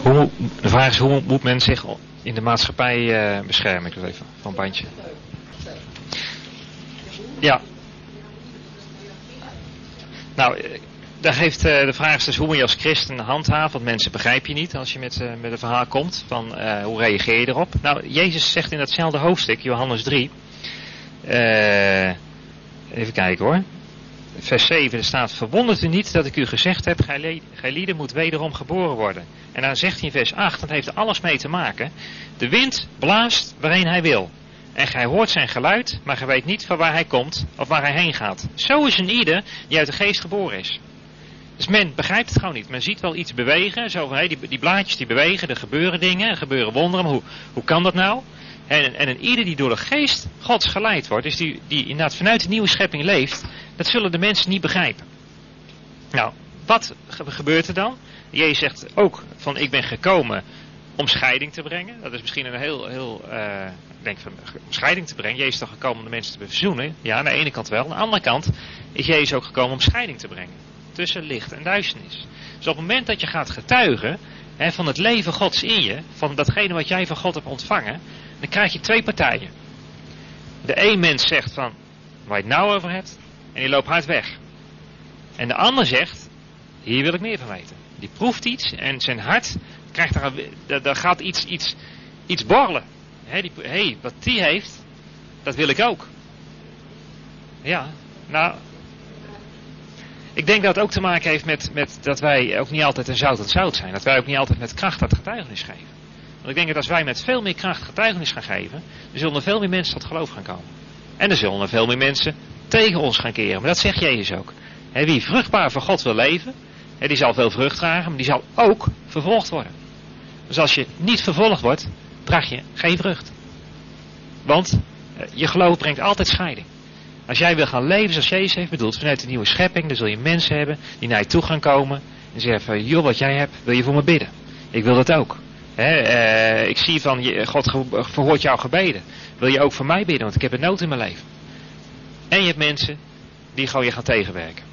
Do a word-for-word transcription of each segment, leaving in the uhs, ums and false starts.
Hoe, de vraag is, hoe moet men zich in de maatschappij uh, beschermen? Ik doe even van een bandje. Ja. Nou, daar geeft uh, de vraag is dus hoe moet je als christen handhaven, want mensen begrijp je niet als je met, uh, met een verhaal komt van uh, hoe reageer je erop. Nou, Jezus zegt in datzelfde hoofdstuk, Johannes drie, uh, even kijken hoor, vers zeven, er staat, verwondert u niet dat ik u gezegd heb, gij lieden moet wederom geboren worden. En dan zegt hij in vers acht, dat heeft er alles mee te maken, de wind blaast waarheen hij wil. En gij hoort zijn geluid, maar gij weet niet van waar hij komt of waar hij heen gaat. Zo is een ieder die uit de geest geboren is. Dus men begrijpt het gewoon niet. Men ziet wel iets bewegen, zo van, hey, die, die blaadjes die bewegen, er gebeuren dingen, er gebeuren wonderen. Hoe, hoe kan dat nou? En, en een ieder die door de geest Gods geleid wordt, dus die, die inderdaad vanuit de nieuwe schepping leeft, dat zullen de mensen niet begrijpen. Nou, wat gebeurt er dan? Jezus zegt ook van, ik ben gekomen om scheiding te brengen. Dat is misschien een heel, heel uh, ik denk van, om scheiding te brengen. Jezus is toch gekomen om de mensen te verzoenen? Ja, aan de ene kant wel. Aan de andere kant is Jezus ook gekomen om scheiding te brengen. Tussen licht en duisternis. Dus op het moment dat je gaat getuigen, hè, van het leven Gods in je, van datgene wat jij van God hebt ontvangen, dan krijg je twee partijen. De een mens zegt van, waar je het nou over hebt, en die loopt hard weg. En de ander zegt, hier wil ik meer van weten. Die proeft iets en zijn hart krijgt daar, daar gaat iets, iets, iets borrelen. Hé, die, hey, wat die heeft, dat wil ik ook. Ja, nou, ik denk dat het ook te maken heeft met, met dat wij ook niet altijd een zout en zout zijn. Dat wij ook niet altijd met kracht dat getuigenis geven. Want ik denk dat als wij met veel meer kracht getuigenis gaan geven, dan zullen er veel meer mensen tot geloof gaan komen. En er zullen er veel meer mensen tegen ons gaan keren. Maar dat zegt Jezus ook. He, wie vruchtbaar voor God wil leven, he, die zal veel vrucht dragen, maar die zal ook vervolgd worden. Dus als je niet vervolgd wordt, draag je geen vrucht. Want je geloof brengt altijd scheiding. Als jij wil gaan leven zoals Jezus heeft bedoeld, vanuit de nieuwe schepping, dan zul je mensen hebben die naar je toe gaan komen en zeggen van, joh, wat jij hebt, wil je voor me bidden? Ik wil dat ook. He, uh, ik zie van, God verhoort jouw gebeden. Wil je ook voor mij bidden, want ik heb het nood in mijn leven. En je hebt mensen die gewoon je gaan tegenwerken.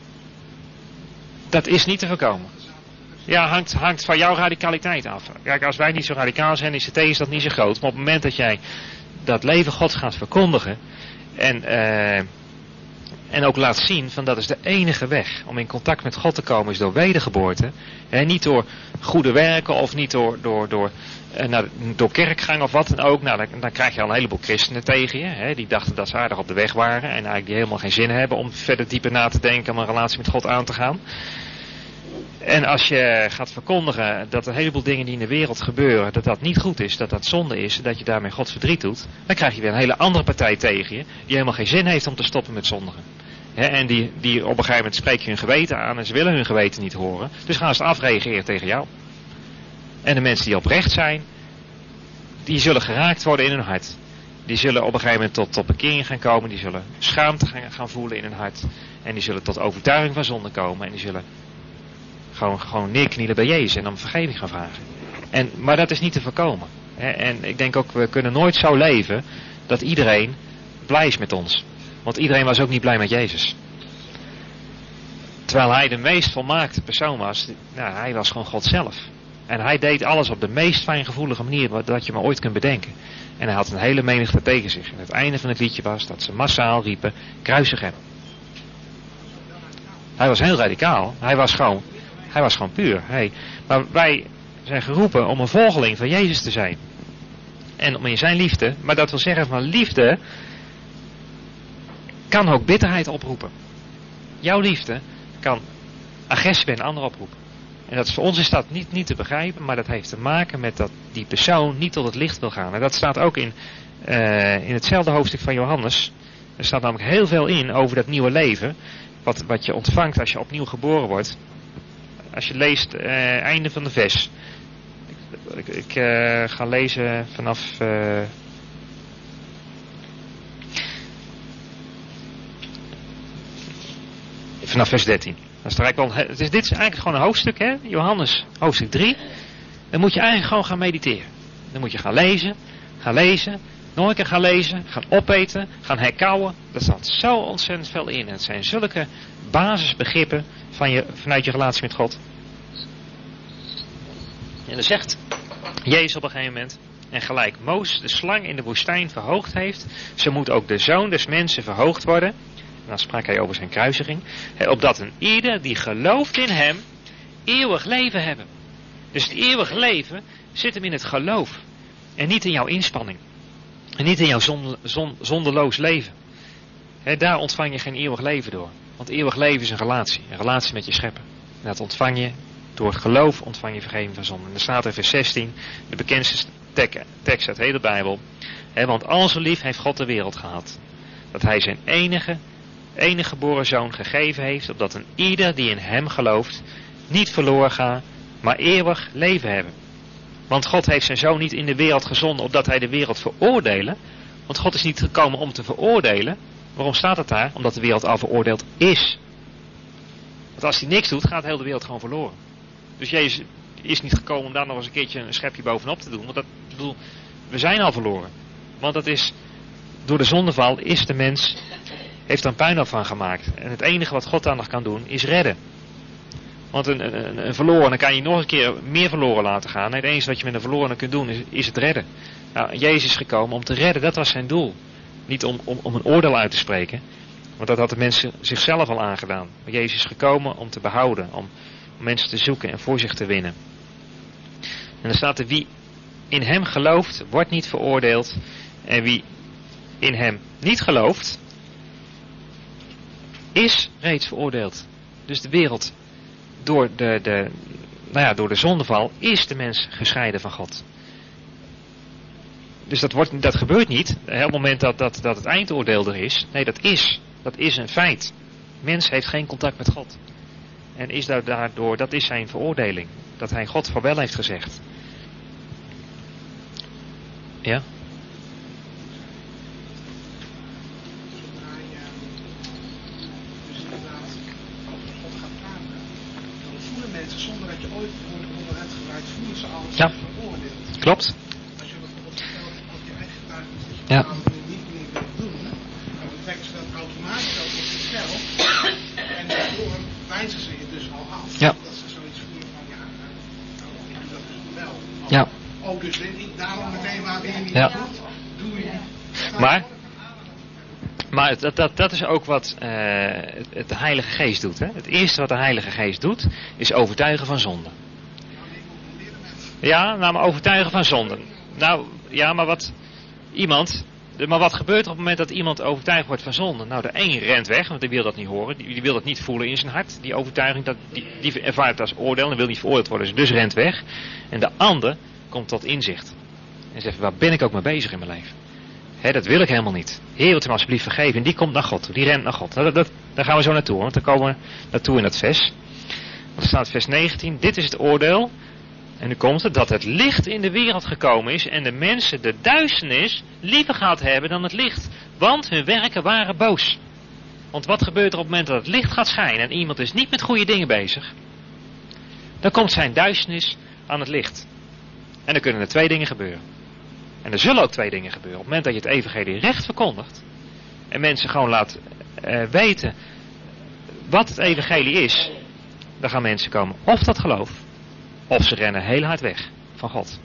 Dat is niet te voorkomen. Ja, hangt, hangt van jouw radicaliteit af. Kijk, als wij niet zo radicaal zijn, is de tegenstand niet zo groot. Maar op het moment dat jij dat leven Gods gaat verkondigen en, uh, en ook laat zien van dat is de enige weg om in contact met God te komen is door wedergeboorte. He, niet door goede werken of niet door, door, door, uh, nou, door kerkgang of wat dan ook. Nou, dan, dan krijg je al een heleboel christenen tegen je. He, die dachten dat ze aardig op de weg waren en eigenlijk die helemaal geen zin hebben om verder dieper na te denken om een relatie met God aan te gaan. En als je gaat verkondigen dat een heleboel dingen die in de wereld gebeuren, dat dat niet goed is, dat dat zonde is, dat je daarmee God verdriet doet, dan krijg je weer een hele andere partij tegen je, die helemaal geen zin heeft om te stoppen met zondigen. He, en die, die op een gegeven moment spreek je hun geweten aan en ze willen hun geweten niet horen, dus gaan ze afreageren tegen jou. En de mensen die oprecht zijn, die zullen geraakt worden in hun hart. Die zullen op een gegeven moment tot, tot bekering gaan komen, die zullen schaamte gaan, gaan voelen in hun hart. En die zullen tot overtuiging van zonde komen en die zullen Gewoon, gewoon neerknielen bij Jezus en om vergeving gaan vragen. En, maar dat is niet te voorkomen. Hè? En ik denk ook, we kunnen nooit zo leven dat iedereen blij is met ons. Want iedereen was ook niet blij met Jezus. Terwijl hij de meest volmaakte persoon was, nou, hij was gewoon God zelf. En hij deed alles op de meest fijngevoelige manier dat je maar ooit kunt bedenken. En hij had een hele menigte tegen zich. En het einde van het liedje was dat ze massaal riepen, kruisig hem. Hij was heel radicaal. Hij was gewoon... Hij was gewoon puur. Hey. Maar wij zijn geroepen om een volgeling van Jezus te zijn. En om in zijn liefde. Maar dat wil zeggen van liefde kan ook bitterheid oproepen. Jouw liefde kan agressie bij een ander oproepen. En dat is, voor ons is dat niet, niet te begrijpen. Maar dat heeft te maken met dat die persoon niet tot het licht wil gaan. En dat staat ook in, uh, in hetzelfde hoofdstuk van Johannes. Er staat namelijk heel veel in over dat nieuwe leven. Wat, wat je ontvangt als je opnieuw geboren wordt. Als je leest, uh, einde van de vers. Ik, ik, ik uh, ga lezen vanaf... Uh, vanaf vers dertien. Dat is wel, het is, dit is eigenlijk gewoon een hoofdstuk, hè? Johannes, hoofdstuk drie. Dan moet je eigenlijk gewoon gaan mediteren. Dan moet je gaan lezen, gaan lezen, nog een keer gaan lezen, gaan opeten, gaan herkauwen. Er staat zo ontzettend veel in. Het zijn zulke basisbegrippen van je, vanuit je relatie met God. En dan zegt Jezus op een gegeven moment, en gelijk Mozes de slang in de woestijn verhoogd heeft, zo moet ook de Zoon des Mensen verhoogd worden. En dan sprak hij over zijn kruisiging. Opdat een ieder die gelooft in hem, eeuwig leven hebben. Dus het eeuwig leven zit hem in het geloof. En niet in jouw inspanning. En niet in jouw zon, zon, zonderloos leven. He, daar ontvang je geen eeuwig leven door. Want eeuwig leven is een relatie. Een relatie met je schepper. En dat ontvang je door het geloof, ontvang je vergeving van zonde. En er staat in vers zestien, de bekendste tekst uit de hele Bijbel. He, want al zo lief heeft God de wereld gehad. Dat hij zijn enige, enige geboren zoon gegeven heeft. Opdat een ieder die in hem gelooft niet verloren gaat, maar eeuwig leven hebben. Want God heeft zijn zoon niet in de wereld gezonden opdat hij de wereld veroordelen. Want God is niet gekomen om te veroordelen. Waarom staat het daar? Omdat de wereld al veroordeeld is. Want als hij niks doet, gaat de hele wereld gewoon verloren. Dus Jezus is niet gekomen om daar nog eens een keertje een schepje bovenop te doen. Want dat, ik bedoel, we zijn al verloren. Want dat is, door de zondeval is de mens, heeft er een puinhoop van gemaakt. En het enige wat God daar nog kan doen, is redden. Want een, een, een verloren, kan je nog een keer meer verloren laten gaan. Nee, het enige wat je met een verloren kunt doen, is, is het redden. Nou, Jezus is gekomen om te redden, dat was zijn doel. Niet om, om, om een oordeel uit te spreken. Want dat hadden mensen zichzelf al aangedaan. Maar Jezus is gekomen om te behouden. Om, om mensen te zoeken en voor zich te winnen. En dan staat er, wie in hem gelooft, wordt niet veroordeeld. En wie in hem niet gelooft, is reeds veroordeeld. Dus de wereld, door de, de, nou ja, door de zondeval, is de mens gescheiden van God. Dus dat, wordt, dat gebeurt niet op het moment dat, dat, dat het eindoordeel er is. Nee, dat is. Dat is een feit. Mens heeft geen contact met God. En is daardoor, dat is zijn veroordeling. Dat hij God vaarwel heeft gezegd. Ja? Mensen, zonder dat je ooit wordt onder het gebruikt, voelen ze alles ja. veroordeeld. Klopt. Als je bijvoorbeeld vertelt dat je eigen getuigenis dat je ja. het niet meer wilt doen, dan trekken ze dat automatisch ook op zichzelf. En daardoor wijzen ze je dus al af. Ja. Dat ze zoiets voelen van, ja, nou, ik doe dat dus wel. Ja. Ook dus ik daarom meteen waar je niet ja. doet, doe je niet. Maar, maar dat, dat, dat is ook wat uh, het, het de Heilige Geest doet. Hè? Het eerste wat de Heilige Geest doet, is overtuigen van zonde. Ja, nou maar overtuigen van zonde. Nou, ja, maar wat iemand, maar wat gebeurt er op het moment dat iemand overtuigd wordt van zonde? Nou, de een rent weg, want die wil dat niet horen, die, die wil dat niet voelen in zijn hart. Die overtuiging, dat, die, die ervaart het als oordeel en wil niet veroordeeld worden, dus rent weg. En de ander komt tot inzicht. En zegt, waar ben ik ook mee bezig in mijn leven? He, dat wil ik helemaal niet. Heer, wilt u me alsjeblieft vergeven? En die komt naar God, die rent naar God. Nou, dat, dat, daar gaan we zo naartoe, want dan komen we naartoe in dat vers. Er staat vers negentien, dit is het oordeel. En nu komt het, dat het licht in de wereld gekomen is en de mensen de duisternis liever gaat hebben dan het licht. Want hun werken waren boos. Want wat gebeurt er op het moment dat het licht gaat schijnen en iemand is niet met goede dingen bezig? Dan komt zijn duisternis aan het licht. En dan kunnen er twee dingen gebeuren. En er zullen ook twee dingen gebeuren. Op het moment dat je het evangelie recht verkondigt en mensen gewoon laat uh, weten wat het evangelie is, dan gaan mensen komen of dat geloof, of ze rennen heel hard weg van God.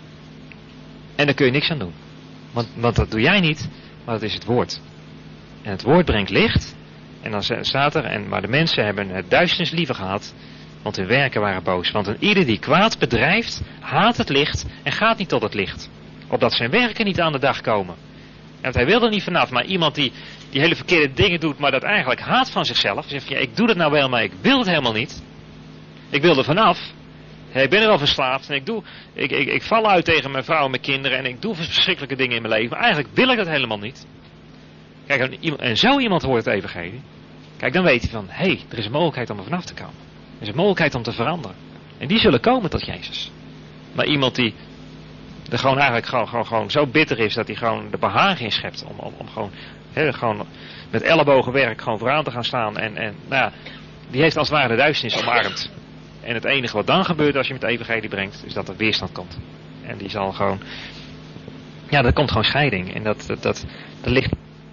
En daar kun je niks aan doen. Want, want dat doe jij niet, maar dat is het woord. En het woord brengt licht. En dan staat er, en, maar de mensen hebben het duisternis liever gehad, want hun werken waren boos. Want een ieder die kwaad bedrijft, haat het licht en gaat niet tot het licht. Opdat zijn werken niet aan de dag komen. En want hij wil er niet vanaf, maar iemand die, die hele verkeerde dingen doet, maar dat eigenlijk haat van zichzelf. Zegt, ja, ik doe dat nou wel, maar ik wil het helemaal niet. Ik wil er vanaf. Ik ben er wel verslaafd en ik, doe, ik, ik, ik val uit tegen mijn vrouw en mijn kinderen en ik doe verschrikkelijke dingen in mijn leven. Maar eigenlijk wil ik dat helemaal niet. Kijk, en, en zo iemand hoort het evangelie. Kijk, dan weet hij van, hé, hey, er is een mogelijkheid om er vanaf te komen. Er is een mogelijkheid om te veranderen. En die zullen komen tot Jezus. Maar iemand die er gewoon eigenlijk gewoon, gewoon, gewoon zo bitter is dat hij gewoon de behagen in schept. Om, om, om gewoon, he, gewoon met ellebogenwerk gewoon vooraan te gaan staan. En, en nou ja, die heeft als het ware de duisternis omarmd. En het enige wat dan gebeurt als je met de evangelie brengt, is dat er weerstand komt. En die zal gewoon, ja, er komt gewoon scheiding. En dat, dat, dat, dat ligt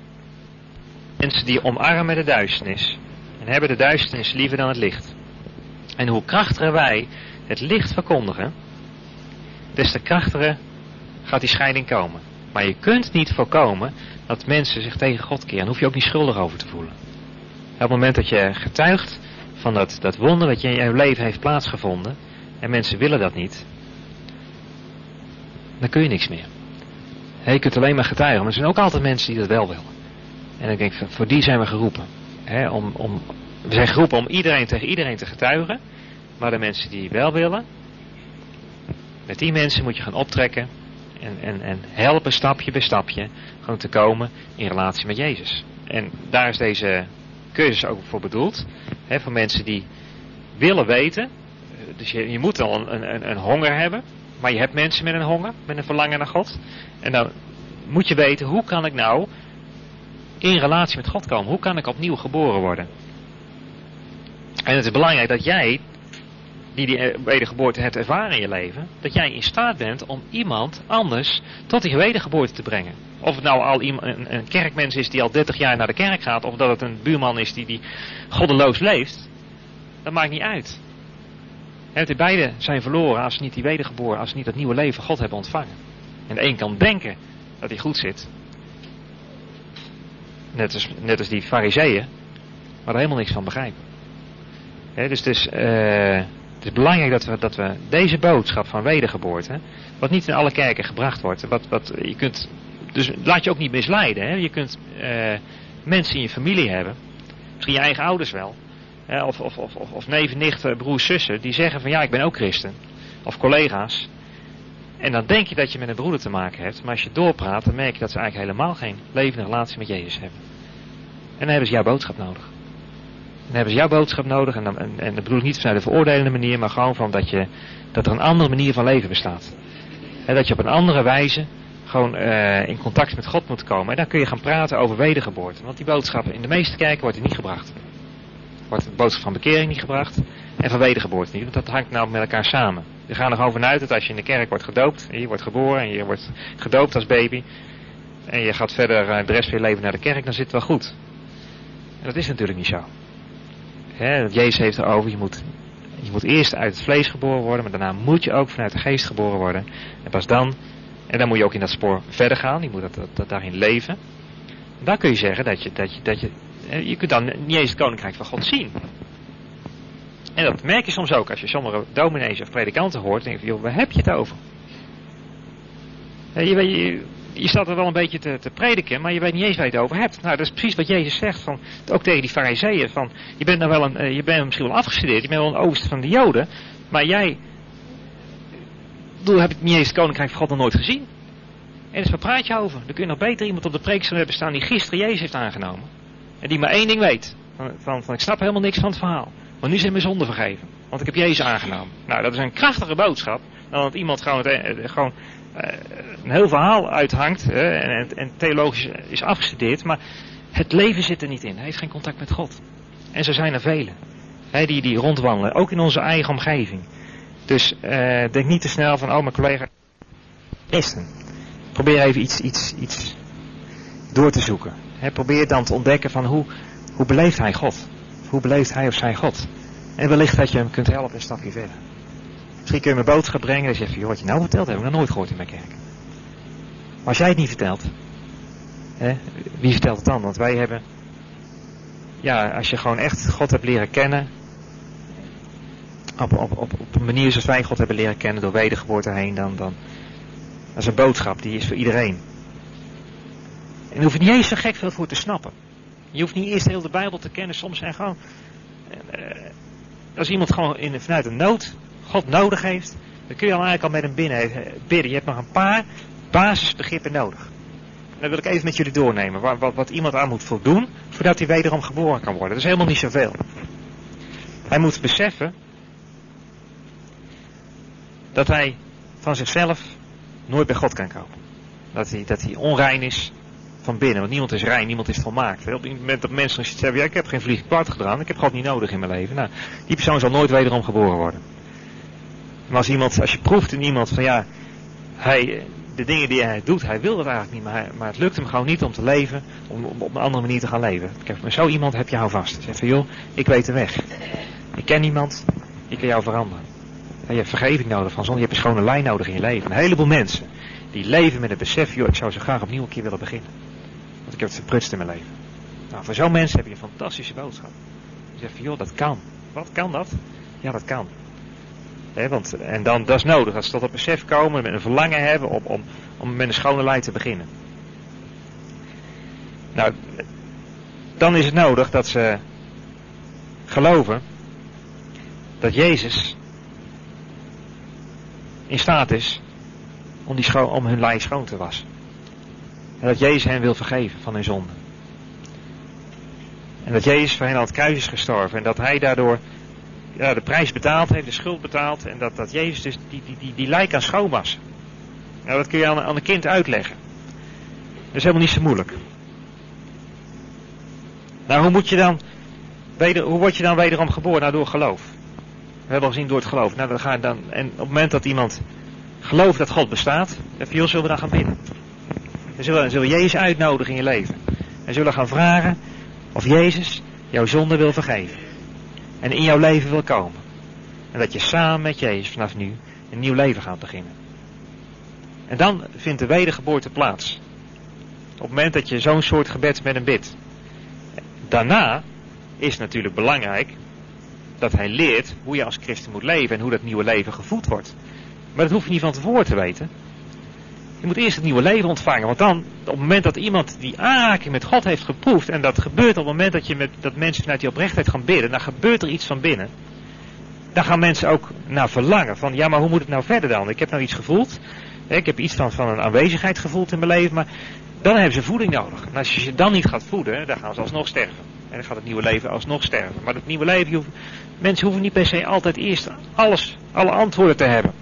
mensen die omarmen de duisternis. En hebben de duisternis liever dan het licht. En hoe krachtiger wij het licht verkondigen, des te krachtiger gaat die scheiding komen. Maar je kunt niet voorkomen dat mensen zich tegen God keren. Daar hoef je ook niet schuldig over te voelen. Op het moment dat je getuigt van dat, dat wonder dat in je leven heeft plaatsgevonden, en mensen willen dat niet, dan kun je niks meer. He, je kunt alleen maar getuigen, maar er zijn ook altijd mensen die dat wel willen. En ik denk, voor die zijn we geroepen. He, om, om, we zijn geroepen om iedereen tegen iedereen te getuigen, maar de mensen die wel willen, met die mensen moet je gaan optrekken en, en, en helpen stapje bij stapje gewoon te komen in relatie met Jezus. En daar is deze cursus ook voor bedoeld, he, voor mensen die willen weten. Dus je, je moet al een, een, een honger hebben, maar je hebt mensen met een honger, met een verlangen naar God. En dan moet je weten, hoe kan ik nou in relatie met God komen? Hoe kan ik opnieuw geboren worden? En het is belangrijk dat jij, die die wedergeboorte hebt ervaren in je leven, dat jij in staat bent om iemand anders tot die wedergeboorte te brengen. Of het nou al iemand, een, een kerkmens is die al dertig jaar naar de kerk gaat, of dat het een buurman is die, die goddeloos leeft, dat maakt niet uit. En die beide zijn verloren als ze niet die wedergeboren, als ze niet dat nieuwe leven God hebben ontvangen. En de een kan denken dat hij goed zit, net als, net als die fariseeën, maar er helemaal niks van begrijpen. He, dus het is, uh, het is belangrijk dat we, dat we deze boodschap van wedergeboorte, wat niet in alle kerken gebracht wordt, wat, wat, je kunt, dus laat je ook niet misleiden. Hè? Je kunt uh, mensen in je familie hebben, misschien je eigen ouders wel, hè? Of, of, of, of neven, nichten, broers, zussen, die zeggen van ja, ik ben ook christen, of collega's. En dan denk je dat je met een broeder te maken hebt, maar als je doorpraat, dan merk je dat ze eigenlijk helemaal geen levende relatie met Jezus hebben. En dan hebben ze jouw boodschap nodig. Dan hebben ze jouw boodschap nodig, en, dan, en, en dat bedoel ik niet vanuit een veroordelende manier, maar gewoon van dat, je, dat er een andere manier van leven bestaat. En dat je op een andere wijze gewoon uh, in contact met God moet komen. En dan kun je gaan praten over wedergeboorte. Want die boodschap in de meeste kerken wordt die niet gebracht. Wordt de boodschap van bekering niet gebracht en van wedergeboorte niet, want dat hangt nou met elkaar samen. We gaan er gewoon vanuit dat als je in de kerk wordt gedoopt, en je wordt geboren en je wordt gedoopt als baby, en je gaat verder uh, de rest van je leven naar de kerk, dan zit het wel goed. En dat is natuurlijk niet zo. He, Jezus heeft erover, je moet, je moet eerst uit het vlees geboren worden, maar daarna moet je ook vanuit de geest geboren worden. En pas dan, en dan moet je ook in dat spoor verder gaan, je moet dat, dat, dat daarin leven. En dan kun je zeggen dat je, dat je, dat je, je kunt dan niet eens het koninkrijk van God zien. En dat merk je soms ook als je sommige dominees of predikanten hoort, denk je, joh, waar heb je het over? Je, je, je staat er wel een beetje te, te prediken, maar je weet niet eens waar je het over hebt. Nou, dat is precies wat Jezus zegt, van, ook tegen die fariseeën, van, je bent nou wel een, je bent misschien wel afgestudeerd, je bent wel een overste van de Joden, maar jij, bedoel, heb ik niet eens het koninkrijk van God nog nooit gezien. En dus waar praat je over? Dan kun je nog beter iemand op de preekstoel hebben staan die gisteren Jezus heeft aangenomen. En die maar één ding weet, van, van, van ik snap helemaal niks van het verhaal. Maar nu zijn mijn zonden vergeven. Want ik heb Jezus aangenomen. Nou, dat is een krachtige boodschap. Dan dat iemand gewoon, het, gewoon uh, een heel verhaal uithangt. Uh, en, en theologisch is afgestudeerd. Maar het leven zit er niet in. Hij heeft geen contact met God. En zo zijn er velen. Hè, die, die rondwandelen. Ook in onze eigen omgeving. Dus uh, denk niet te snel van, oh mijn collega. Christen. Probeer even iets, iets, iets door te zoeken. Hè, probeer dan te ontdekken van hoe, hoe beleeft hij God. Hoe beleeft hij of zij God? En wellicht dat je hem kunt helpen een stapje verder. Misschien kun je hem een boodschap brengen en zeg je, joh, wat je nou vertelt, heb ik nog nooit gehoord in mijn kerk. Maar als jij het niet vertelt, hè, wie vertelt het dan? Want wij hebben, ja, als je gewoon echt God hebt leren kennen, op, op, op, op een manier zoals wij God hebben leren kennen, door wedergeboorte heen, dan, dan, dat is een boodschap, die is voor iedereen. En daar hoef je niet eens zo gek veel voor te snappen. Je hoeft niet eerst heel de Bijbel te kennen, soms en gewoon, uh, als iemand gewoon in, vanuit een nood God nodig heeft, dan kun je al eigenlijk al met hem binnen bidden. Je hebt nog een paar basisbegrippen nodig. En dat wil ik even met jullie doornemen, wat, wat, wat iemand aan moet voldoen, voordat hij wederom geboren kan worden. Dat is helemaal niet zoveel. Hij moet beseffen dat hij van zichzelf nooit bij God kan komen. Dat hij, dat hij onrein is van binnen, want niemand is rein, niemand is volmaakt. Op het moment dat mensen zeggen, ja, ik heb geen vlieg kwart gedaan, ik heb God niet nodig in mijn leven. Nou, die persoon zal nooit wederom geboren worden. Maar als iemand, als je proeft in iemand van ja, hij, de dingen die hij doet, hij wil dat eigenlijk niet, maar, hij, maar het lukt hem gewoon niet om te leven, om, om op een andere manier te gaan leven. Kijk, maar zo iemand heb je hou vast. Zeg van joh, ik weet de weg. Ik ken niemand, ik kan jou veranderen. Je hebt vergeving nodig van zonde. Je hebt een schone lei nodig in je leven. Een heleboel mensen die leven met het besef, joh, ik zou zo graag opnieuw een keer willen beginnen. Want ik heb het verprutst in mijn leven. Nou, voor zo'n mensen heb je een fantastische boodschap. Je zegt van, joh, dat kan. Wat kan dat? Ja, dat kan. He, want, en dan, dat is nodig, dat ze tot dat besef komen, met een verlangen hebben om, om, om met een schone lei te beginnen. Nou, dan is het nodig dat ze geloven dat Jezus in staat is om, die scho- om hun lei schoon te wassen. En dat Jezus hen wil vergeven van hun zonde. En dat Jezus voor hen aan het kruis is gestorven. En dat hij daardoor ja, de prijs betaald heeft, de schuld betaald. En dat, dat Jezus dus die, die, die, die lei kan schoonwassen. Nou, dat kun je aan, aan een kind uitleggen. Dat is helemaal niet zo moeilijk. Nou, hoe moet je dan, weder, hoe word je dan wederom geboren? Nou, door geloof. We hebben al gezien door het geloof. Nou, dan ga je dan, en op het moment dat iemand gelooft dat God bestaat, dan zullen we dan gaan bidden. Dan zullen, dan zullen we Jezus uitnodigen in je leven. En zullen gaan vragen of Jezus jouw zonde wil vergeven. En in jouw leven wil komen. En dat je samen met Jezus vanaf nu een nieuw leven gaat beginnen. En dan vindt de wedergeboorte plaats. Op het moment dat je zo'n soort gebed met hem bidt. Daarna is het natuurlijk belangrijk dat hij leert hoe je als christen moet leven en hoe dat nieuwe leven gevoed wordt. Maar dat hoef je niet van tevoren te weten. Je moet eerst het nieuwe leven ontvangen. Want dan, op het moment dat iemand die aanraking met God heeft geproefd, en dat gebeurt op het moment dat, je met, dat mensen vanuit die oprechtheid gaan bidden, dan gebeurt er iets van binnen. Dan gaan mensen ook naar verlangen. Van ja, maar hoe moet het nou verder dan? Ik heb nou iets gevoeld. Ik heb iets van, van een aanwezigheid gevoeld in mijn leven. Maar dan hebben ze voeding nodig. En als je ze dan niet gaat voeden, dan gaan ze alsnog sterven. En dan gaat het nieuwe leven alsnog sterven. Maar het nieuwe leven, hoeft, mensen hoeven niet per se altijd eerst alles, alle antwoorden te hebben.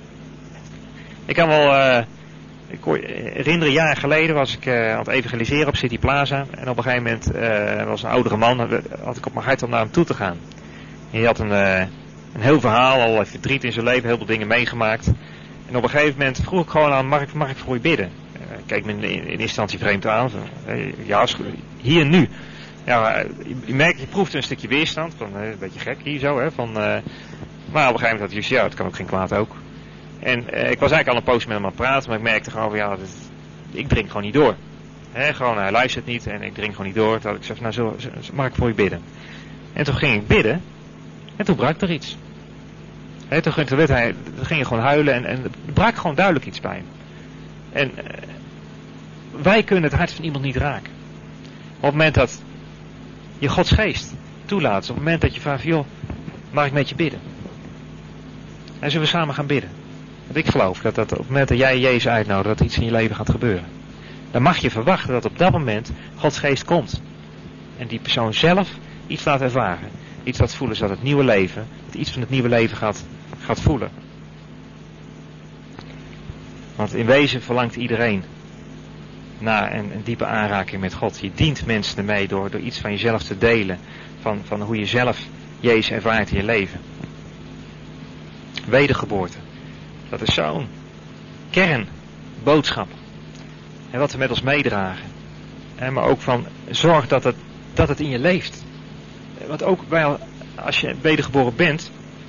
Ik kan wel, uh, ik herinner een jaar geleden was ik uh, aan het evangeliseren op City Plaza. En op een gegeven moment uh, was een oudere man, had ik op mijn hart om naar hem toe te gaan. En die had een, uh, een heel verhaal, allerlei verdriet in zijn leven, heel veel dingen meegemaakt. En op een gegeven moment vroeg ik gewoon aan, mag ik, mag ik voor je bidden? Uh, keek me in, in eerste instantie vreemd aan. Zo, uh, ja, hier en nu. Ja, je, je merkt, je proeft een stukje weerstand. Van, uh, een beetje gek hier zo, hè. Van, uh, maar op een gegeven moment had hij dus, ja, het kan ook geen kwaad ook. En uh, ik was eigenlijk al een poos met hem aan het praten, maar ik merkte gewoon van, ja, dat, ik drink gewoon niet door. He, gewoon, hij luistert niet en ik drink gewoon niet door. Toen had ik gezegd, nou, zo, zo, mag ik voor je bidden? En toen ging ik bidden en toen brak er iets. He, toen, toen, werd hij, toen ging je gewoon huilen en, en er brak gewoon duidelijk iets bij hem. En uh, wij kunnen het hart van iemand niet raken. Op het moment dat je Gods geest toelaat, op het moment dat je vraagt, joh, mag ik met je bidden? En zullen we samen gaan bidden? Want ik geloof dat, dat op het moment dat jij Jezus uitnodigt, dat er iets in je leven gaat gebeuren. Dan mag je verwachten dat op dat moment Gods geest komt. En die persoon zelf iets laat ervaren. Iets laat voelen, zodat het nieuwe leven, dat iets van het nieuwe leven gaat, gaat voelen. Want in wezen verlangt iedereen naar een, een diepe aanraking met God. Je dient mensen ermee door, door iets van jezelf te delen. Van, van hoe je zelf Jezus ervaart in je leven. Wedergeboorte. Dat is zo'n kernboodschap. En wat we met ons meedragen. En maar ook van zorg dat het, dat het in je leeft. Want ook bij, als je wedergeboren bent.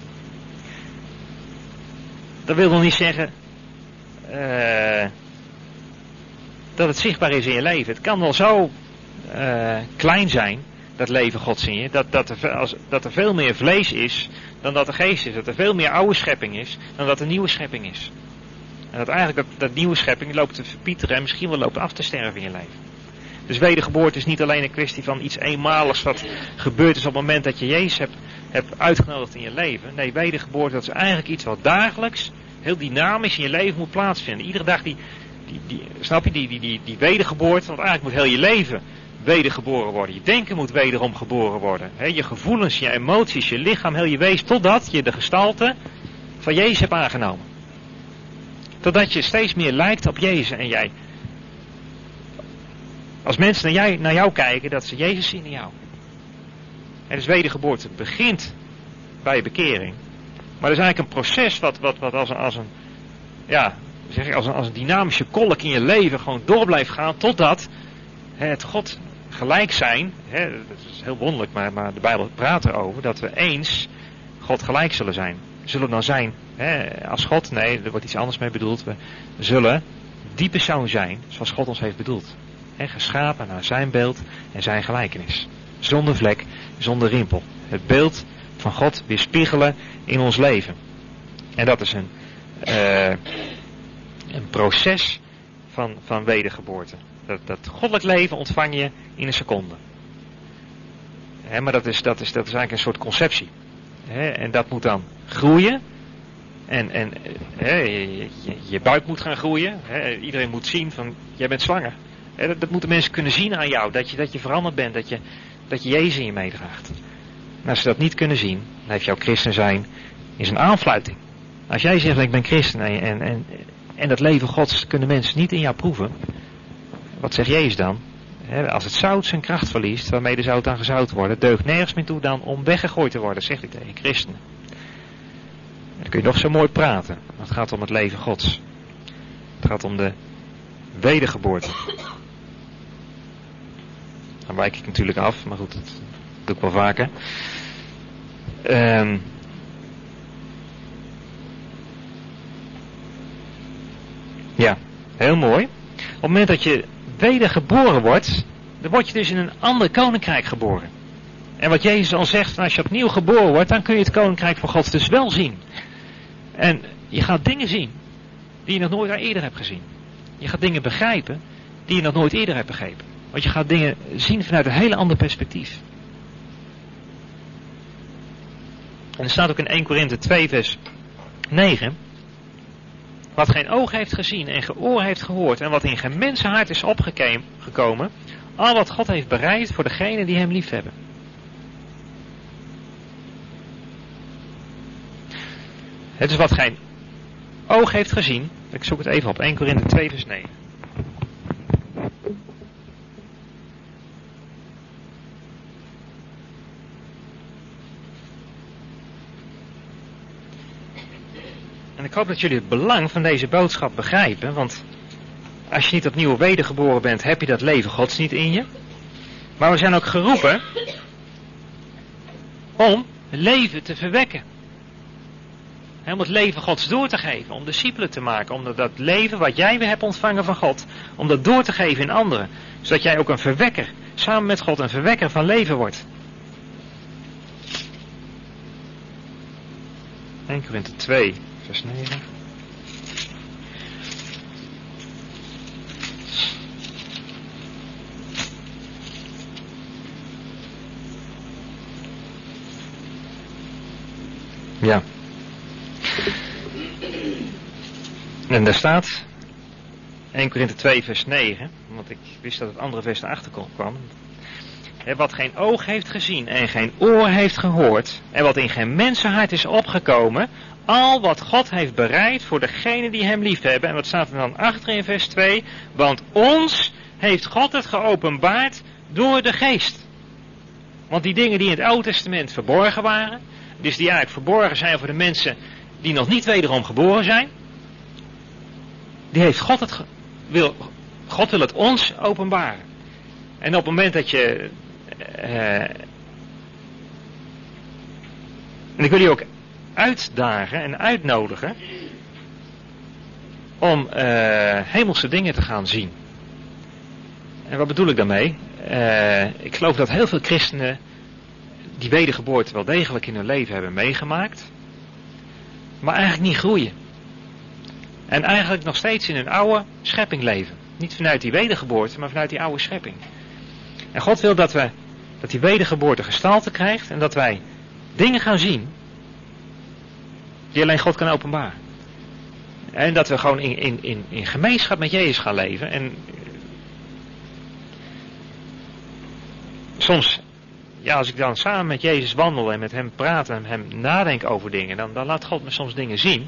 Dat wil nog niet zeggen uh, dat het zichtbaar is in je leven. Het kan wel zo uh, klein zijn, dat leven Gods in je, dat, dat, er, als, dat er veel meer vlees is dan dat er geest is. Dat er veel meer oude schepping is dan dat er nieuwe schepping is. En dat eigenlijk dat, dat nieuwe schepping loopt te verpieteren en misschien wel loopt af te sterven in je leven. Dus wedergeboorte is niet alleen een kwestie van iets eenmaligs wat gebeurd is op het moment dat je Jezus hebt, hebt uitgenodigd in je leven. Nee, wedergeboorte dat is eigenlijk iets wat dagelijks, heel dynamisch in je leven moet plaatsvinden. Iedere dag die, die, die snap je, die, die, die, die wedergeboorte, want eigenlijk moet heel je leven wedergeboren worden. Je denken moet wederom geboren worden. He, je gevoelens, je emoties, je lichaam, heel je wezen, totdat je de gestalte van Jezus hebt aangenomen. Totdat je steeds meer lijkt op Jezus en jij. Als mensen naar jou, naar jou kijken, dat ze Jezus zien in jou. En dus wedergeboorte begint bij bekering. Maar dat is eigenlijk een proces wat, wat, wat als een, als een, ja, zeg ik, als een, als een dynamische kolk in je leven gewoon door blijft gaan totdat hè, het God gelijk zijn. Hè, dat is heel wonderlijk, maar, maar de Bijbel praat erover dat we eens God gelijk zullen zijn. zullen dan zijn hè, als God? Nee, er wordt iets anders mee bedoeld. We zullen die persoon zijn zoals God ons heeft bedoeld. Hè, geschapen naar zijn beeld en zijn gelijkenis. Zonder vlek, zonder rimpel. Het beeld van God weerspiegelen in ons leven. En dat is een, uh, een proces van, van wedergeboorte. Dat, dat goddelijk leven ontvang je in een seconde. He, maar dat is, dat, is, dat is eigenlijk een soort conceptie. He, en dat moet dan groeien. En, en he, je, je, je buik moet gaan groeien. He, iedereen moet zien van, jij bent zwanger. He, dat, dat moeten mensen kunnen zien aan jou. Dat je, dat je veranderd bent. Dat je, dat je Jezus in je meedraagt. En als ze dat niet kunnen zien, dan heeft jouw christen zijn is een aanfluiting. Als jij zegt, ik ben christen en, en, en, en dat leven Gods kunnen mensen niet in jou proeven. Wat zegt Jezus dan? He, als het zout zijn kracht verliest, waarmee de zout dan gezout wordt, deugt nergens meer toe dan om weggegooid te worden, zegt hij tegen christenen. Dan kun je nog zo mooi praten. Maar het gaat om het leven Gods. Het gaat om de wedergeboorte. Dan wijk ik natuurlijk af, maar goed, dat doe ik wel vaker. Um, ja, heel mooi. Op het moment dat je wedergeboren wordt, dan word je dus in een ander koninkrijk geboren. En wat Jezus al zegt, als je opnieuw geboren wordt, dan kun je het koninkrijk van God dus wel zien. En je gaat dingen zien die je nog nooit eerder hebt gezien. Je gaat dingen begrijpen die je nog nooit eerder hebt begrepen. Want je gaat dingen zien vanuit een hele ander perspectief. En er staat ook in Eerste Korinthe twee vers negen. Wat geen oog heeft gezien en geen oor heeft gehoord en wat in geen mensenhart is opgekomen, al wat God heeft bereid voor degenen die hem liefhebben. Het is wat geen oog heeft gezien. Ik zoek het even op. Eerste Korinthe twee vers negen. En ik hoop dat jullie het belang van deze boodschap begrijpen, want als je niet opnieuw wedergeboren bent, heb je dat leven Gods niet in je. Maar we zijn ook geroepen om leven te verwekken. Om het leven Gods door te geven, om discipelen te maken, om dat leven wat jij weer hebt ontvangen van God, om dat door te geven in anderen. Zodat jij ook een verwekker, samen met God een verwekker van leven wordt. Eerste Korinthe twee, vers negen. Ja. En daar staat Eerste Korinthe twee vers negen, want ik wist dat het andere vers erachter kwam. Wat geen oog heeft gezien en geen oor heeft gehoord en wat in geen mensenhart is opgekomen, al wat God heeft bereid voor degenen die hem liefhebben. En wat staat er dan achter in vers twee? Want ons heeft God het geopenbaard door de geest. Want die dingen die in het Oude Testament verborgen waren, dus die eigenlijk verborgen zijn voor de mensen die nog niet wederom geboren zijn, die heeft God het ge- wil, God wil het ons openbaren. En op het moment dat je uh, en ik wil je ook uitdagen en uitnodigen om uh, hemelse dingen te gaan zien. En wat bedoel ik daarmee? Uh, ik geloof dat heel veel christenen die wedergeboorte wel degelijk in hun leven hebben meegemaakt, maar eigenlijk niet groeien. En eigenlijk nog steeds in hun oude schepping leven. Niet vanuit die wedergeboorte, maar vanuit die oude schepping. En God wil dat we, dat die wedergeboorte gestalte krijgt en dat wij dingen gaan zien die alleen God kan openbaren. En dat we gewoon in, in, in, in gemeenschap met Jezus gaan leven. En soms, ja, als ik dan samen met Jezus wandel en met hem praat en hem nadenk over dingen, dan, dan laat God me soms dingen zien.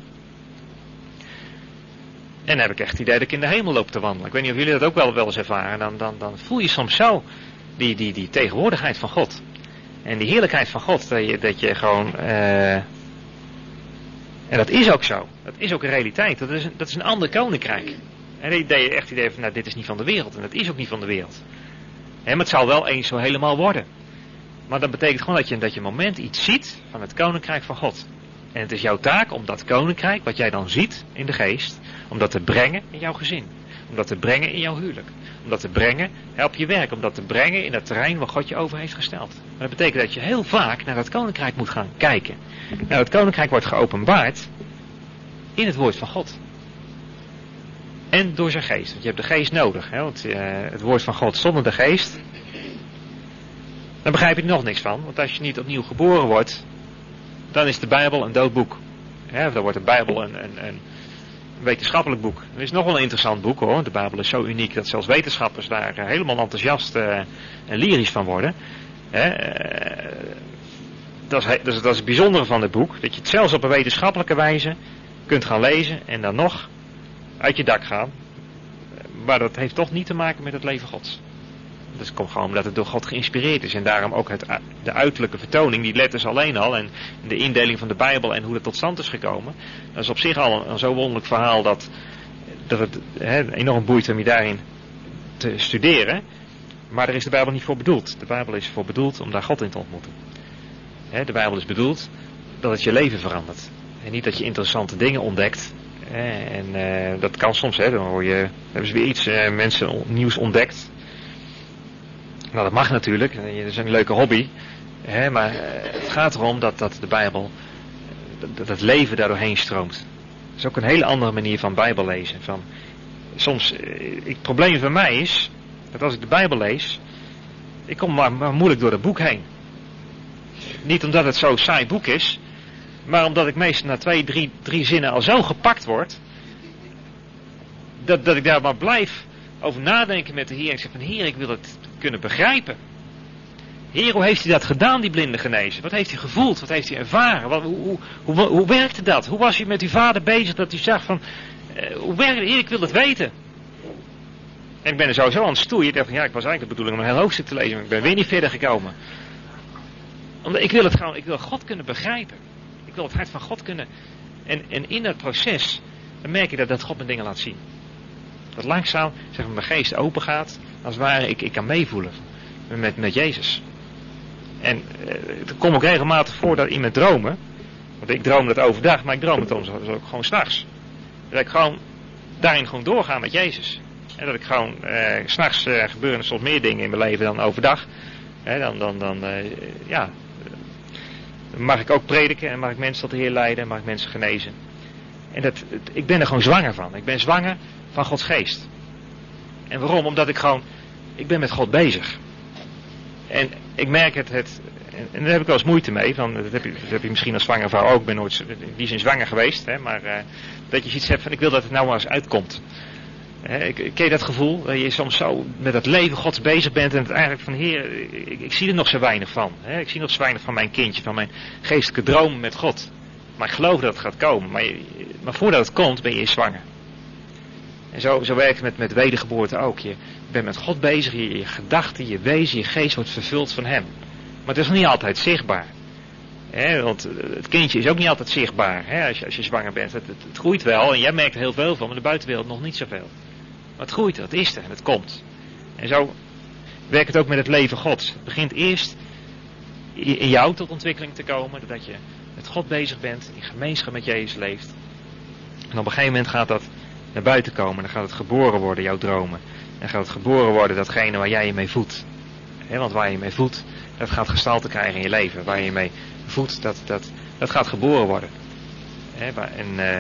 En dan heb ik echt het idee dat ik in de hemel loop te wandelen. Ik weet niet of jullie dat ook wel, wel eens ervaren. Dan, dan, dan voel je soms zo die, die, die tegenwoordigheid van God. En die heerlijkheid van God. Dat je, dat je gewoon... Uh, en dat is ook zo. Dat is ook een realiteit. Dat is een, dat is een ander koninkrijk. En dan idee, echt het idee van, nou, dit is niet van de wereld. En dat is ook niet van de wereld. He, maar het zal wel eens zo helemaal worden. Maar dat betekent gewoon dat je, dat je een moment iets ziet van het koninkrijk van God. En het is jouw taak om dat koninkrijk, wat jij dan ziet in de geest, om dat te brengen in jouw gezin. Om dat te brengen in jouw huwelijk. Om dat te brengen op je werk. Om dat te brengen in het terrein waar God je over heeft gesteld. Maar dat betekent dat je heel vaak naar dat koninkrijk moet gaan kijken. Nou, het koninkrijk wordt geopenbaard in het woord van God. En door zijn geest. Want je hebt de geest nodig. Hè? Want uh, het woord van God zonder de geest, dan begrijp je er nog niks van. Want als je niet opnieuw geboren wordt, dan is de Bijbel een dood boek. Hè? Dan wordt de Bijbel een, een, een wetenschappelijk boek. Er is nog wel een interessant boek hoor. De Bijbel is zo uniek dat zelfs wetenschappers daar uh, helemaal enthousiast uh, en lyrisch van worden. Hè? Uh, dat, is, dat, is, dat is het bijzondere van dit boek. Dat je het zelfs op een wetenschappelijke wijze kunt gaan lezen en dan nog uit je dak gaan. Maar dat heeft toch niet te maken met het leven Gods. Dat komt gewoon omdat het door God geïnspireerd is. En daarom ook het, de uiterlijke vertoning, die letters alleen al. En de indeling van de Bijbel en hoe dat tot stand is gekomen. Dat is op zich al een, een zo wonderlijk verhaal dat, dat het he, enorm boeit om je daarin te studeren. Maar daar is de Bijbel niet voor bedoeld. De Bijbel is voor bedoeld om daar God in te ontmoeten. He, de Bijbel is bedoeld dat het je leven verandert. En niet dat je interessante dingen ontdekt. He, en uh, dat kan soms, he, dan hoor je, hebben ze weer iets, uh, mensen nieuws ontdekt. Nou, dat mag natuurlijk, dat is een leuke hobby. Hè, maar het gaat erom dat, dat de Bijbel, dat het leven daar doorheen stroomt. Dat is ook een hele andere manier van Bijbel lezen. Van, soms, het probleem van mij is, dat als ik de Bijbel lees, ik kom maar, maar moeilijk door het boek heen. Niet omdat het zo'n saai boek is, maar omdat ik meestal na twee, drie, drie zinnen al zo gepakt word, dat, dat ik daar maar blijf over nadenken met de Heer. Ik zeg van Heer, ik wil het kunnen begrijpen. Heer, hoe heeft hij dat gedaan, die blinde genezen? Wat heeft hij gevoeld? Wat heeft hij ervaren? Wat, hoe, hoe, hoe, hoe werkte dat? Hoe was hij met uw vader bezig dat hij zag van, uh, hoe werkte Heer, ik wil het weten. En ik ben er sowieso aan het stoeien. Ik dacht van ja, ik was eigenlijk de bedoeling om een heel hoofdstuk te lezen, maar ik ben weer niet verder gekomen. Omdat ik wil het gewoon, ik wil God kunnen begrijpen. Ik wil het hart van God kunnen. En, en in dat proces, dan merk je dat, dat God me dingen laat zien. Dat langzaam, zeg maar, mijn geest open gaat. Als het ware, ik, ik kan meevoelen met, met Jezus. En uh, het komt ook regelmatig voor dat in mijn dromen, want ik droom dat overdag, maar ik droom het soms ook gewoon 's nachts. Dat ik gewoon daarin gewoon doorga met Jezus. En dat ik gewoon, uh, 's nachts uh, gebeuren er soms meer dingen in mijn leven dan overdag. He, dan, dan, dan, uh, ja, mag ik ook prediken en mag ik mensen tot de Heer leiden en mag ik mensen genezen. En dat, het, ik ben er gewoon zwanger van. Ik ben zwanger van Gods geest. En waarom? Omdat ik gewoon, ik ben met God bezig. En ik merk het, het en daar heb ik wel eens moeite mee. Van, dat, heb je, dat heb je misschien als zwangere vrouw ook. Ik ben nooit in die zin zwanger geweest. Hè, maar uh, dat je iets hebt van, ik wil dat het nou maar eens uitkomt. Hè, ik, ken je dat gevoel? Dat je soms zo met het leven Gods bezig bent. En het eigenlijk van, Heer, ik, ik zie er nog zo weinig van. Hè, ik zie nog zo weinig van mijn kindje. Van mijn geestelijke droom met God. Maar ik geloof dat het gaat komen. Maar, je, maar voordat het komt, ben je eerst zwanger. En zo, zo werkt het met, met wedergeboorte ook. Je bent met God bezig, je, je gedachten, je wezen, je geest wordt vervuld van Hem. Maar het is nog niet altijd zichtbaar. He, want het kindje is ook niet altijd zichtbaar, he, als, je, als je zwanger bent. Het, het, het groeit wel en jij merkt er heel veel van, maar de buitenwereld nog niet zoveel. Maar het groeit, het is er en het komt. En zo werkt het ook met het leven Gods. Het begint eerst in jou tot ontwikkeling te komen, doordat je met God bezig bent, in gemeenschap met Jezus leeft. En op een gegeven moment gaat dat naar buiten komen, dan gaat het geboren worden, jouw dromen. Dan gaat het geboren worden, datgene waar jij je mee voedt. He, want waar je je mee voedt, dat gaat gestalte krijgen in je leven. Waar je je mee voedt, dat, dat, dat gaat geboren worden. He, en, uh,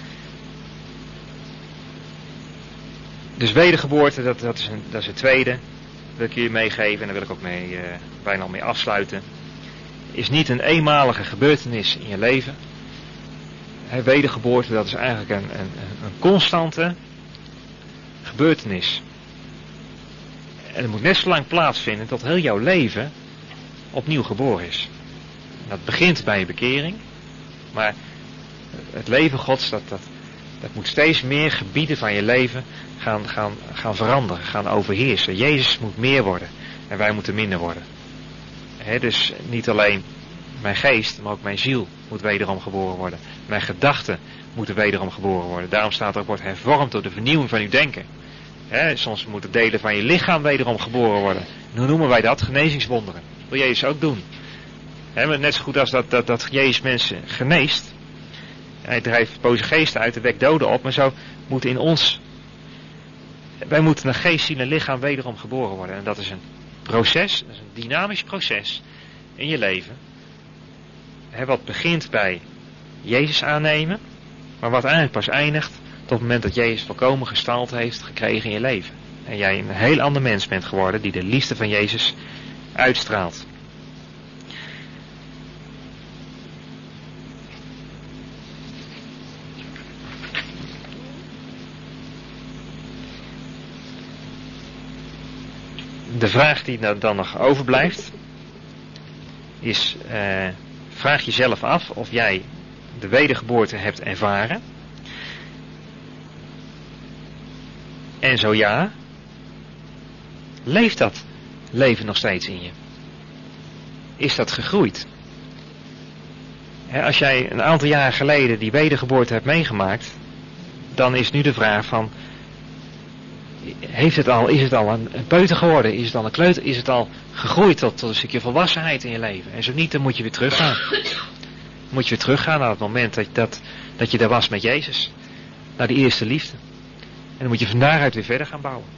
dus wedergeboorte, dat, dat, is een, dat is het tweede. Dat wil ik je meegeven en daar wil ik ook mee, uh, bijna al mee afsluiten. Is niet een eenmalige gebeurtenis in je leven. He, wedergeboorte, dat is eigenlijk een, een, een constante gebeurtenis. En het moet net zo lang plaatsvinden tot heel jouw leven opnieuw geboren is. En dat begint bij je bekering. Maar het leven Gods, dat, dat, dat moet steeds meer gebieden van je leven gaan, gaan, gaan veranderen, gaan overheersen. Jezus moet meer worden en wij moeten minder worden. He, dus niet alleen mijn geest, maar ook mijn ziel moet wederom geboren worden. Mijn gedachten moeten wederom geboren worden. Daarom staat er ook, wordt hervormd door de vernieuwing van uw denken. He, soms moeten delen van je lichaam wederom geboren worden. En hoe noemen wij dat? Genezingswonderen. Dat wil Jezus ook doen. He, net zo goed als dat, dat, dat Jezus mensen geneest. Hij drijft boze geesten uit, de wekt doden op. Maar zo moet in ons... Wij moeten naar geest, ziel en lichaam wederom geboren worden. En dat is een proces, dat is een dynamisch proces in je leven. He, wat begint bij Jezus aannemen, maar wat eigenlijk pas eindigt tot het moment dat Jezus volkomen gestalte heeft gekregen in je leven. En jij een heel ander mens bent geworden die de liefde van Jezus uitstraalt. De vraag die dan nog overblijft is, uh, vraag jezelf af of jij de wedergeboorte hebt ervaren. En zo ja, leeft dat leven nog steeds in je? Is dat gegroeid? He, als jij een aantal jaren geleden die wedergeboorte hebt meegemaakt, dan is nu de vraag van, heeft het al, is het al een, een peuter geworden? Is het al een kleuter? Is het al gegroeid tot, tot een stukje volwassenheid in je leven? En zo niet, dan moet je weer teruggaan. Dan moet je weer teruggaan naar het moment dat, dat, dat je daar was met Jezus. Naar die eerste liefde. En dan moet je van daaruit weer verder gaan bouwen.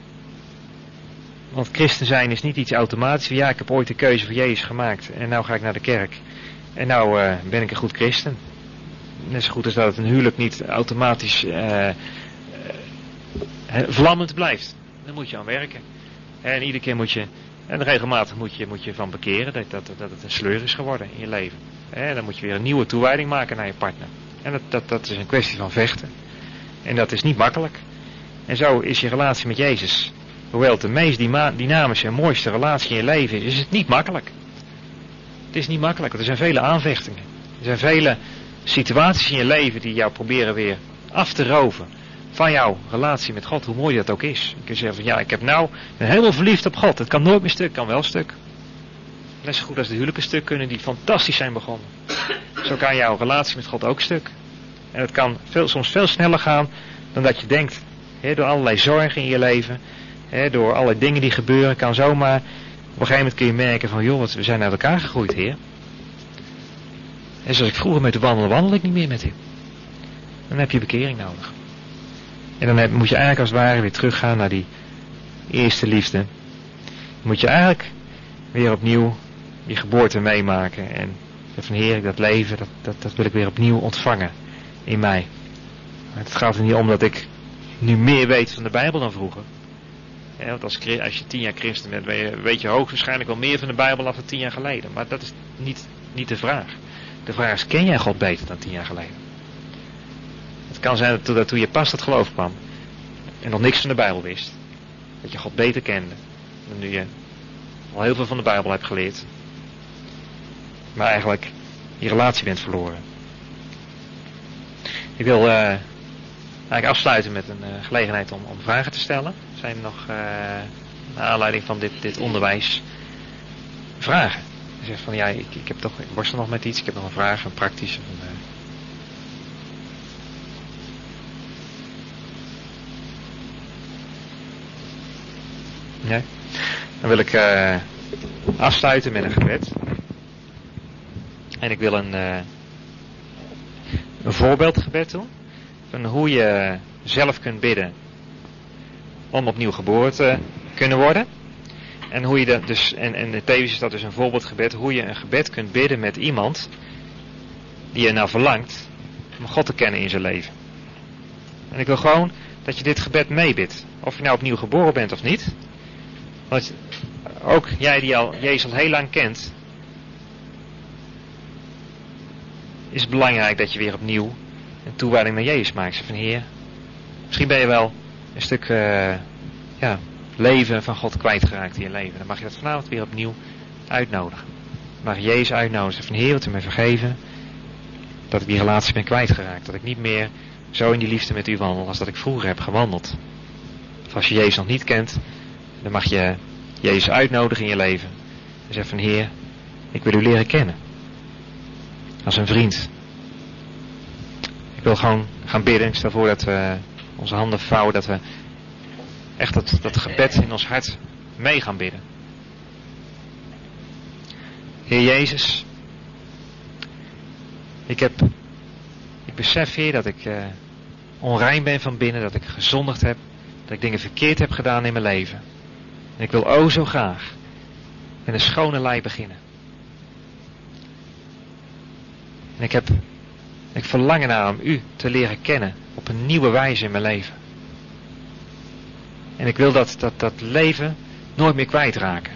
Want christen zijn is niet iets automatisch. Ja, ik heb ooit de keuze voor Jezus gemaakt. En nou ga ik naar de kerk. En nou uh, ben ik een goed christen. Net zo goed als dat het een huwelijk niet automatisch uh, uh, vlammend blijft. Daar moet je aan werken. En iedere keer moet je, en regelmatig moet je, moet je van bekeren dat, dat, dat het een sleur is geworden in je leven. En dan moet je weer een nieuwe toewijding maken naar je partner. En dat, dat, dat is een kwestie van vechten. En dat is niet makkelijk. En zo is je relatie met Jezus, hoewel het de meest dynamische en mooiste relatie in je leven is, is het niet makkelijk. Het is niet makkelijk, want er zijn vele aanvechtingen. Er zijn vele situaties in je leven die jou proberen weer af te roven van jouw relatie met God, hoe mooi dat ook is. Je kunt zeggen van ja, ik heb nou, ben helemaal verliefd op God. Het kan nooit meer stuk, kan wel stuk. Net zo goed als de huwelijken stuk kunnen die fantastisch zijn begonnen. Zo kan jouw relatie met God ook stuk. En het kan veel, soms veel sneller gaan dan dat je denkt. He, door allerlei zorgen in je leven, he, door allerlei dingen die gebeuren, kan zomaar, op een gegeven moment kun je merken van joh, we zijn uit elkaar gegroeid, Heer. En zoals ik vroeger met u wandelde, wandel ik niet meer met u. Dan heb je bekering nodig. En dan heb, moet je eigenlijk als het ware weer teruggaan naar die eerste liefde. Dan moet je eigenlijk weer opnieuw die geboorte meemaken. En van Heer, dat leven, dat, dat, dat wil ik weer opnieuw ontvangen in mij. Maar het gaat er niet om dat ik nu meer weet van de Bijbel dan vroeger. Ja, want als, als je tien jaar christen bent, weet je hoogstwaarschijnlijk wel meer van de Bijbel af dan tien jaar geleden. Maar dat is niet, niet de vraag. De vraag is, ken jij God beter dan tien jaar geleden? Het kan zijn dat, dat toen je pas tot geloof kwam en nog niks van de Bijbel wist, dat je God beter kende dan nu je al heel veel van de Bijbel hebt geleerd, maar eigenlijk je relatie bent verloren. Ik wil uh, eigenlijk afsluiten met een uh, gelegenheid om, om vragen te stellen. Er zijn nog, uh, naar aanleiding van dit, dit onderwijs, vragen. Je zegt van ja, ik, ik, heb toch, ik worstel nog met iets, ik heb nog een vraag, een praktische. Een, uh, Nee. Dan wil ik uh, afsluiten met een gebed. En ik wil een, uh, een voorbeeldgebed doen. Van hoe je zelf kunt bidden om opnieuw geboren te kunnen worden. En hoe je dat dus, en, en tevens is dat dus een voorbeeldgebed, hoe je een gebed kunt bidden met iemand die er nou verlangt om God te kennen in zijn leven. En ik wil gewoon dat je dit gebed meebidt. Of je nou opnieuw geboren bent of niet. Want ook jij die al Jezus al heel lang kent, is het belangrijk dat je weer opnieuw een toewijding naar Jezus maakt. Zeg van Heer, misschien ben je wel een stuk uh, ja, leven van God kwijtgeraakt in je leven. Dan mag je dat vanavond weer opnieuw uitnodigen. Dan mag je Jezus uitnodigen. Zeg van Heer, wilt u mij vergeven dat ik die relatie ben kwijtgeraakt. Dat ik niet meer zo in die liefde met u wandel als dat ik vroeger heb gewandeld. Of als je Jezus nog niet kent, dan mag je Jezus uitnodigen in je leven. En zeg van Heer, ik wil u leren kennen. Als een vriend. Ik wil gewoon gaan bidden. Ik stel voor dat we onze handen vouwen. Dat we echt dat, dat gebed in ons hart mee gaan bidden. Heer Jezus. Ik heb, ik Ik besef, Heer, dat ik uh, onrein ben van binnen, dat ik gezondigd heb, dat ik dingen verkeerd heb gedaan in mijn leven. En ik wil o zo graag met een schone lei beginnen. En ik heb, ik verlang ernaar om u te leren kennen op een nieuwe wijze in mijn leven. En ik wil dat, dat, dat leven nooit meer kwijtraken.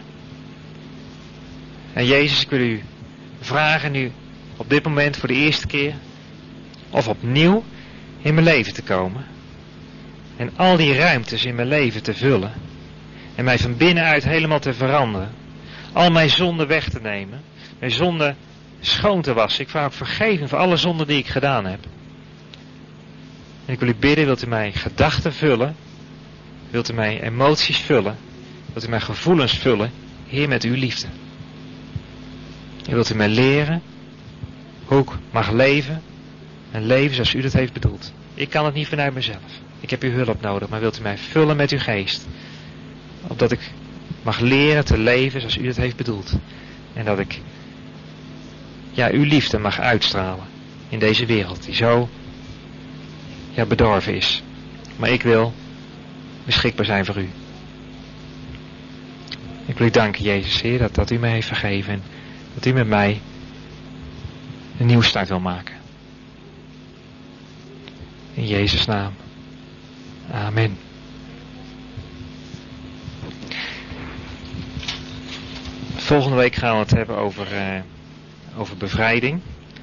En Jezus, ik wil u vragen nu op dit moment voor de eerste keer of opnieuw in mijn leven te komen. En al die ruimtes in mijn leven te vullen. En mij van binnenuit helemaal te veranderen. Al mijn zonden weg te nemen. Mijn zonden schoon te wassen. Ik vraag ook vergeving voor alle zonden die ik gedaan heb. En ik wil u bidden, wilt u mij gedachten vullen? Wilt u mij emoties vullen? Wilt u mij gevoelens vullen? Heer, met uw liefde. En wilt u mij leren hoe ik mag leven? En leven zoals u dat heeft bedoeld. Ik kan het niet vanuit mezelf. Ik heb uw hulp nodig, maar wilt u mij vullen met uw geest? Opdat ik mag leren te leven zoals u dat heeft bedoeld. En dat ik ja, uw liefde mag uitstralen in deze wereld die zo ja, bedorven is. Maar ik wil beschikbaar zijn voor u. Ik wil u danken, Jezus, Heer, dat, dat u mij heeft vergeven. En dat u met mij een nieuwe start wil maken. In Jezus' naam. Amen. Volgende week gaan we het hebben over, uh, over bevrijding.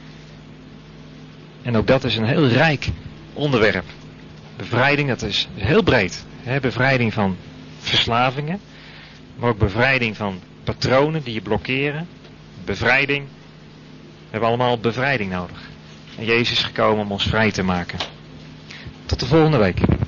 En ook dat is een heel rijk onderwerp. Bevrijding, dat is heel breed. Hè? Bevrijding van verslavingen. Maar ook bevrijding van patronen die je blokkeren. Bevrijding. We hebben allemaal bevrijding nodig. En Jezus is gekomen om ons vrij te maken. Tot de volgende week.